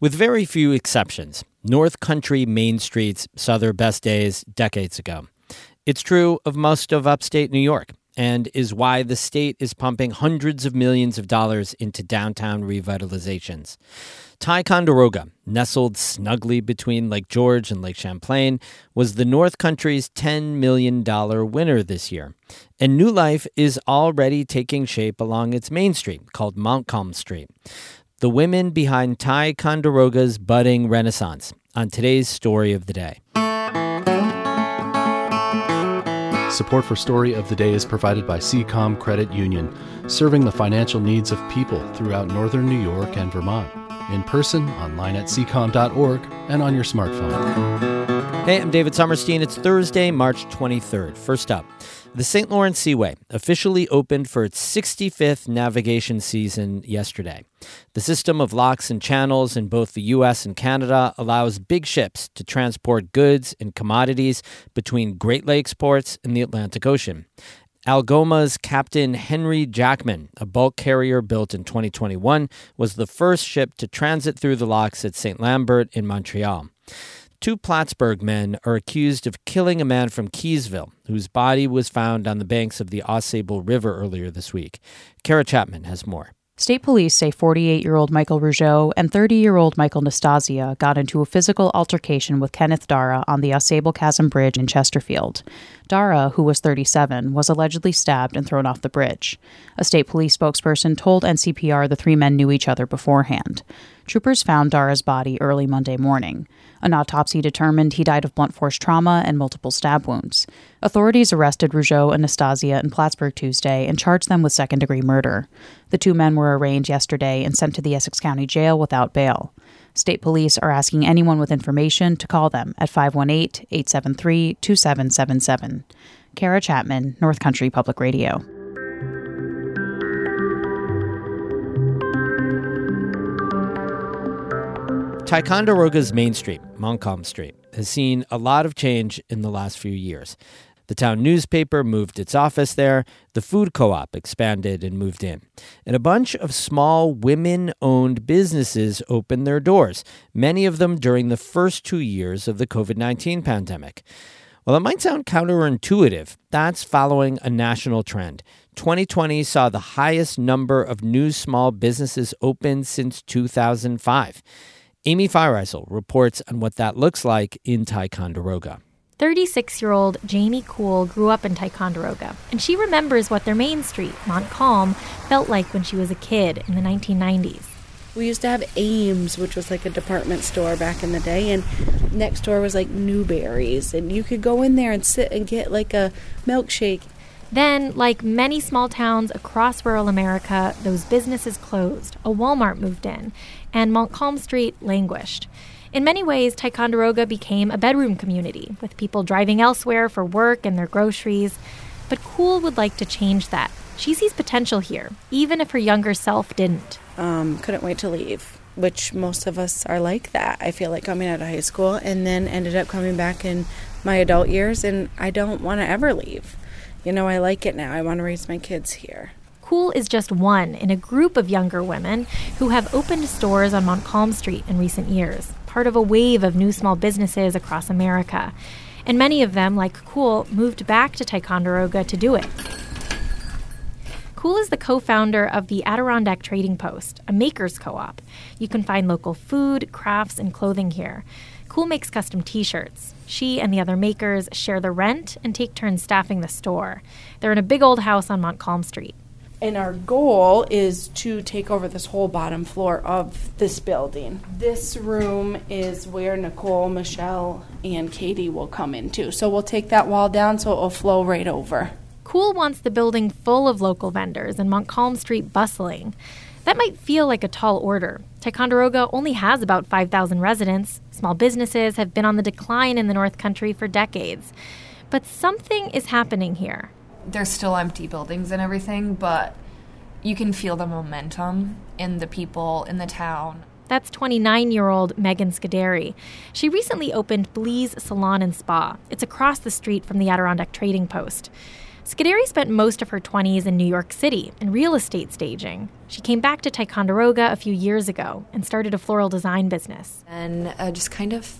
With very few exceptions, North Country main streets saw their best days decades ago. It's true of most of upstate New York and is why the state is pumping hundreds of millions of dollars into downtown revitalizations. Ticonderoga, nestled snugly between Lake George and Lake Champlain, was the North Country's $10 million winner this year. And new life is already taking shape along its main street, called Montcalm Street. The women behind Ticonderoga's budding renaissance on today's Story of the Day. Support for Story of the Day is provided by Seacom Credit Union, serving the financial needs of people throughout northern New York and Vermont. In person, online at seacom.org, and on your smartphone. Hey, I'm David Sommerstein. It's Thursday, March 23rd. First up, the St. Lawrence Seaway officially opened for its 65th navigation season yesterday. The system of locks and channels in both the U.S. and Canada allows big ships to transport goods and commodities between Great Lakes ports and the Atlantic Ocean. Algoma's Captain Henry Jackman, a bulk carrier built in 2021, was the first ship to transit through the locks at St. Lambert in Montreal. Two Plattsburgh men are accused of killing a man from Keysville, whose body was found on the banks of the AuSable River earlier this week. Kara Chapman has more. State police say 48-year-old Michael Rougeau and 30-year-old Michael Nastasia got into a physical altercation with Kenneth Dara on the AuSable Chasm Bridge in Chesterfield. Dara, who was 37, was allegedly stabbed and thrown off the bridge. A state police spokesperson told NCPR the three men knew each other beforehand. Troopers found Dara's body early Monday morning. An autopsy determined he died of blunt force trauma and multiple stab wounds. Authorities arrested Rougeau and Nastasia in Plattsburgh Tuesday and charged them with second-degree murder. The two men were arraigned yesterday and sent to the Essex County Jail without bail. State police are asking anyone with information to call them at 518-873-2777. Kara Chapman, North Country Public Radio. Ticonderoga's main street, Montcalm Street, has seen a lot of change in the last few years. The town newspaper moved its office there, the food co-op expanded and moved in, and a bunch of small women-owned businesses opened their doors, many of them during the first 2 years of the COVID-19 pandemic. While it might sound counterintuitive, that's following a national trend. 2020 saw the highest number of new small businesses open since 2005. Amy Feiereisel reports on what that looks like in Ticonderoga. 36-year-old Jamie Kuhl grew up in Ticonderoga, and she remembers what their main street, Montcalm, felt like when she was a kid in the 1990s. We used to have Ames, which was like a department store back in the day, and next door was like Newberry's, and you could go in there and sit and get like a milkshake. Then, like many small towns across rural America, those businesses closed, a Walmart moved in, and Montcalm Street languished. In many ways, Ticonderoga became a bedroom community, with people driving elsewhere for work and their groceries. But Kuhl would like to change that. She sees potential here, even if her younger self didn't. Couldn't wait to leave, which most of us are like that. I feel like coming out of high school and then ended up coming back in my adult years, and I don't want to ever leave. You know, I like it now. I want to raise my kids here. Kuhl is just one in a group of younger women who have opened stores on Montcalm Street in recent years, part of a wave of new small businesses across America. And many of them, like Kuhl, moved back to Ticonderoga to do it. Kuhl is the co-founder of the Adirondack Trading Post, a makers co-op. You can find local food, crafts, and clothing here. Kuhl makes custom T-shirts. She and the other makers share the rent and take turns staffing the store. They're in a big old house on Montcalm Street. And our goal is to take over this whole bottom floor of this building. This room is where Nicole, Michelle, and Katie will come into. So we'll take that wall down so it will flow right over. Kuhl wants the building full of local vendors and Montcalm Street bustling. That might feel like a tall order. Ticonderoga only has about 5,000 residents. Small businesses have been on the decline in the North Country for decades. But something is happening here. There's still empty buildings and everything, but you can feel the momentum in the people in the town. That's 29-year-old Megan Scuderi. She recently opened Blee's Salon and Spa. It's across the street from the Adirondack Trading Post. Scuderi spent most of her 20s in New York City in real estate staging. She came back to Ticonderoga a few years ago and started a floral design business. And just kind of,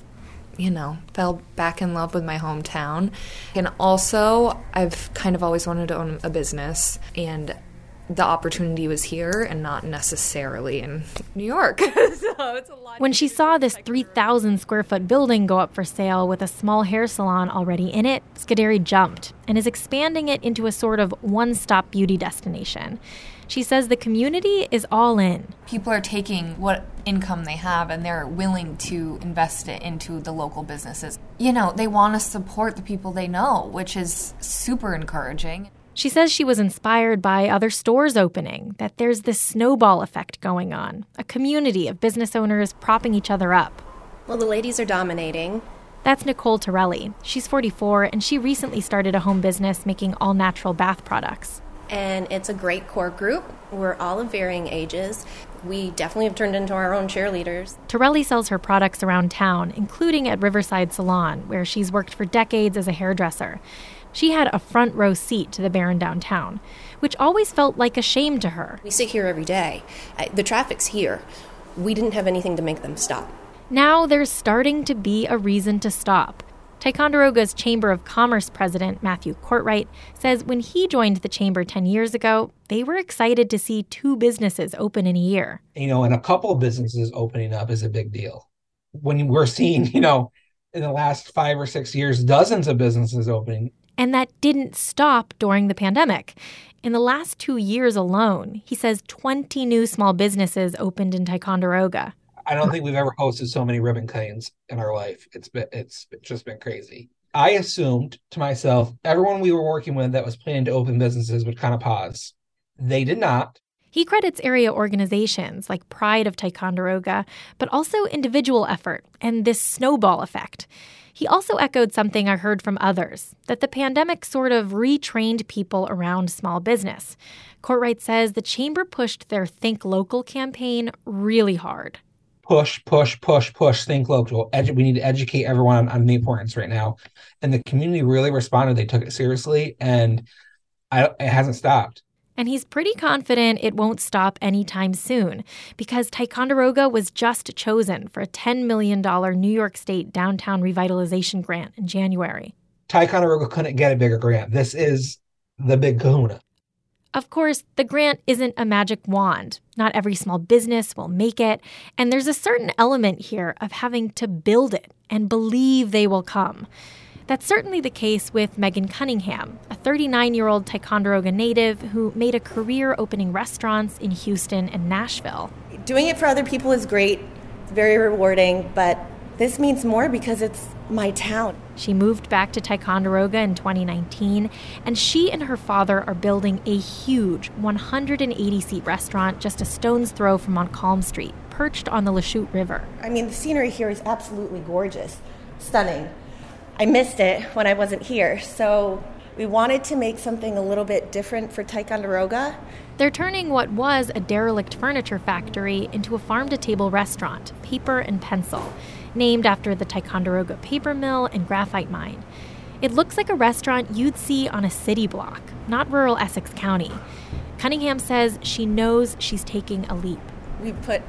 fell back in love with my hometown. And also, I've kind of always wanted to own a business, and the opportunity was here and not necessarily in New York. So it's a lot. When she saw this 3,000 square foot building go up for sale with a small hair salon already in it, Scuderi jumped and is expanding it into a sort of one-stop beauty destination. She says the community is all in. People are taking what income they have and they're willing to invest it into the local businesses. They want to support the people they know, which is super encouraging. She says she was inspired by other stores opening, that there's this snowball effect going on, a community of business owners propping each other up. Well, the ladies are dominating. That's Nicole Torelli. She's 44, and she recently started a home business making all-natural bath products. And it's a great core group. We're all of varying ages. We definitely have turned into our own cheerleaders. Torelli sells her products around town, including at Riverside Salon, where she's worked for decades as a hairdresser. She had a front row seat to the Baron downtown, which always felt like a shame to her. We sit here every day. The traffic's here. We didn't have anything to make them stop. Now there's starting to be a reason to stop. Ticonderoga's Chamber of Commerce president, Matthew Courtwright, says when he joined the chamber 10 years ago, they were excited to see 2 businesses open in a year. And a couple of businesses opening up is a big deal. When we're seeing, in the last 5 or 6 years, dozens of businesses opening. And that didn't stop during the pandemic. In the last 2 years alone, he says 20 new small businesses opened in Ticonderoga. I don't think we've ever hosted so many ribbon cuttings in our life. It's just been crazy. I assumed to myself, everyone we were working with that was planning to open businesses would kind of pause. They did not. He credits area organizations like Pride of Ticonderoga, but also individual effort and this snowball effect. He also echoed something I heard from others, that the pandemic sort of retrained people around small business. Courtwright says the chamber pushed their Think Local campaign really hard. Push, think local. We need to educate everyone on the importance right now. And the community really responded. They took it seriously, and it hasn't stopped. And he's pretty confident it won't stop anytime soon because Ticonderoga was just chosen for a $10 million New York State downtown revitalization grant in January. Ticonderoga couldn't get a bigger grant. This is the big kahuna. Of course, the grant isn't a magic wand. Not every small business will make it. And there's a certain element here of having to build it and believe they will come. That's certainly the case with Megan Cunningham, a 39-year-old Ticonderoga native who made a career opening restaurants in Houston and Nashville. Doing it for other people is great. It's very rewarding, but this means more because it's my town. She moved back to Ticonderoga in 2019, and she and her father are building a huge 180-seat restaurant just a stone's throw from Montcalm Street, perched on the Lachute River. I mean, the scenery here is absolutely gorgeous, stunning. I missed it when I wasn't here, so we wanted to make something a little bit different for Ticonderoga. They're turning what was a derelict furniture factory into a farm-to-table restaurant, Paper and Pencil, named after the Ticonderoga paper mill and graphite mine. It looks like a restaurant you'd see on a city block, not rural Essex County. Cunningham says she knows she's taking a leap. We put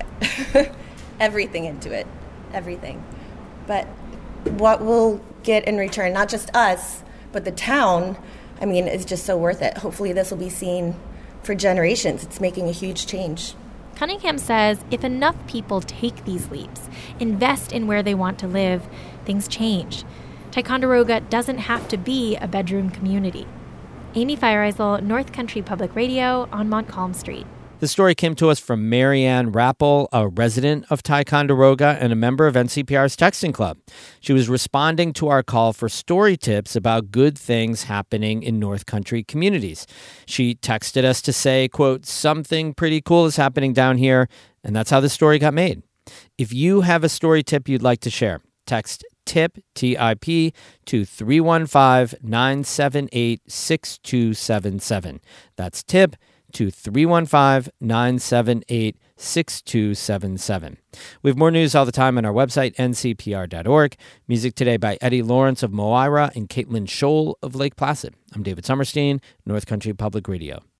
everything into it, everything. But what we'll get in return, not just us, but the town, it's just so worth it. Hopefully this will be seen for generations. It's making a huge change. Cunningham says if enough people take these leaps, invest in where they want to live, things change. Ticonderoga doesn't have to be a bedroom community. Amy Feiereisel, North Country Public Radio on Montcalm Street. The story came to us from Marianne Rappel, a resident of Ticonderoga and a member of NCPR's Texting Club. She was responding to our call for story tips about good things happening in North Country communities. She texted us to say, quote, something pretty cool is happening down here, and that's how the story got made. If you have a story tip you'd like to share, text TIP, T-I-P, to 315-978-6277. That's TIP, to 315-978-6277. We have more news all the time on our website, ncpr.org. Music today by Eddie Lawrence of Moira and Caitlin Scholl of Lake Placid. I'm David Summerstein, North Country Public Radio.